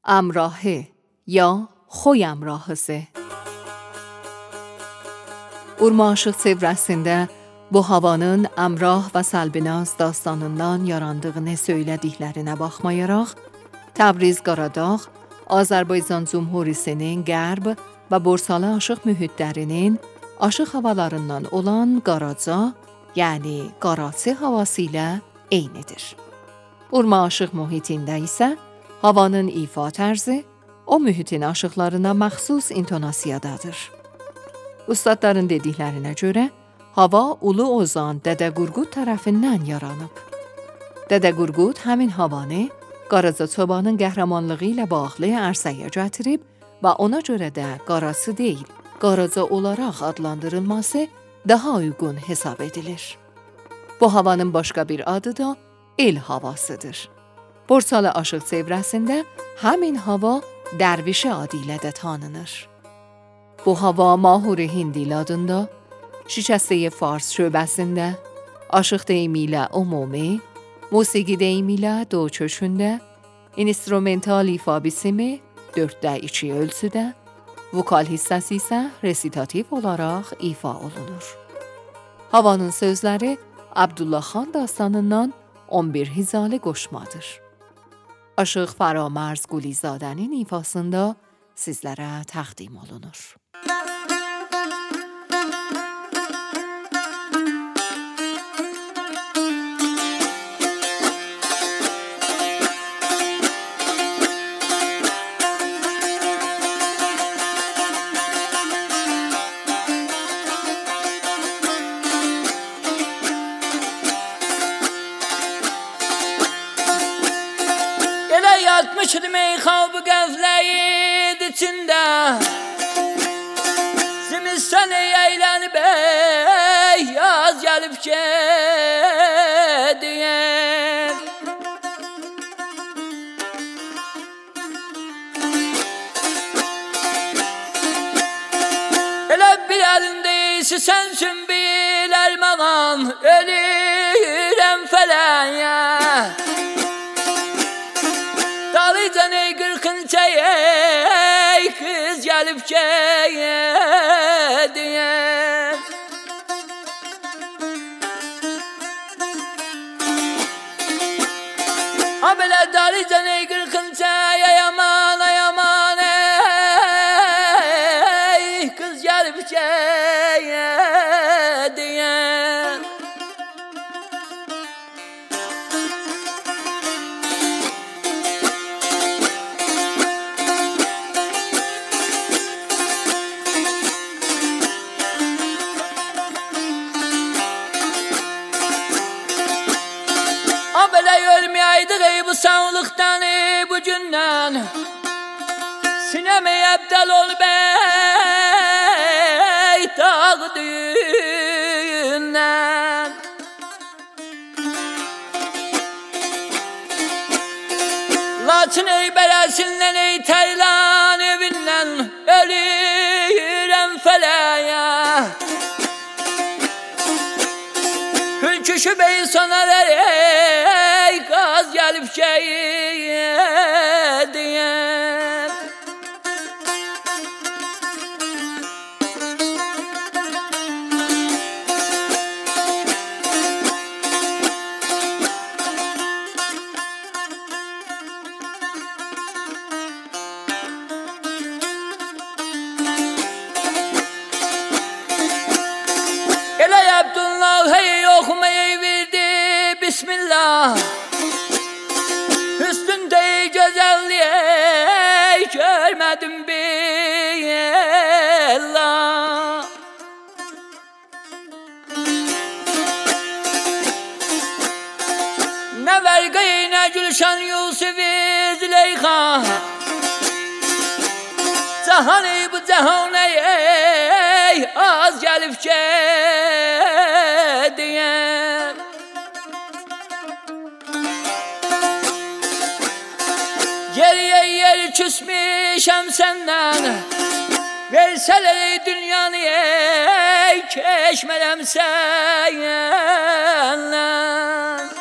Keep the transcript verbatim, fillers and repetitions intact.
Əmrahı ya Xoy Əmrahısı. Urma Aşıq çevrəsində bu havanın Əmrah və Səlbinaz dastanından yarandığını söylədiklərinə baxmayaraq, Təbriz Qaradağ, Azərbaycan Cumhuriyetinin qərb və Borsalı aşıq mühitlərinin aşıq havalarından olan Qaraca, yəni Qaraçı havası ilə eynidir. Urma aşıq mühitində isə havanın ifa tərzi o mühitin aşıqlarına məxsus intonasiyadadır. Ustadların dediklərinə görə, hava Ulu Ozan Dədə Qurqud tərəfindən yaranıb. Dədə Qurqud həmin havanı Qaraca çobanın qəhrəmanlığı ilə bağlı ərsəyə gətirib və ona görə də Qaraçı deyil, Qaraca olaraq adlandırılması daha uyğun hesab edilir. Bu havanın başqa bir adı da el havasıdır. Borsalı aşıq çevrəsində həmin hava Dərvişi adı ilə də tanınır. Bu hava Mahur-i Hindil adında, Şikəstə Fars şöbəsində, aşıq deyimi ilə ümumi, musiqi deyimi ilə do köşündə, instrumental ifa bisimi dörddə iki ölçüdə, vokal hissəsi isə resitativ olaraq ifa olunur. Havanın sözləri Abdullah Xan dastanından on bir hizalı qoşmadır. Aşıq Faramarz Qulizadənin ifasında sizlərə təqdim olunur. Yatmışdı meyxabı qəfləyid içində, Zimistan əylənib ey yaz gəlib gediyər. Elə bir əlində isi sənsin bilər mağam, ölürəm fələyə. Dalıcan ey qırxınca ey kız gəlib gediyər. Ha belə dalıcan ey qırxınca ey aman ay aman ey kız gəlib gediyər. Belə ölməyəydik ey bu sağlıqdan ey bu gündən, Sinəmə əbdəl olub ey dağ düyündən. Laçın ey bərəsindən ey tərlan evindən, ölürəm fələyə. Hülküşü bey sonar ey qaz gəlib gediyər. Elə Abdullah hey oxumayı verdi Bismillah, üstündə gözəlliyə görmədim billah. Nə vərqəy nə gülşən Yusuf-i Züleyxa, Cahan ey bu cahan ey az gəlib gediyər. Geriyə yer küsmüşəm səndən, versələr ey dünyanı ey keçmərəm səndən.